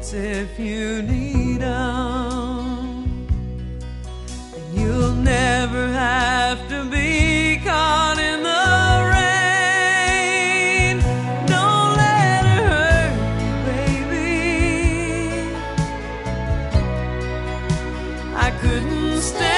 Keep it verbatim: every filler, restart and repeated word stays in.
pockets if you need 'em. And you'll never have to be caught in the rain. Don't let her hurt you, baby. I couldn't stay